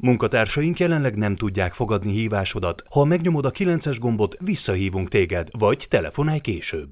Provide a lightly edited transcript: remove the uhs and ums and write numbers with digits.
Munkatársaink jelenleg nem tudják fogadni hívásodat. Ha megnyomod a 9-es gombot, visszahívunk téged, vagy telefonálj később.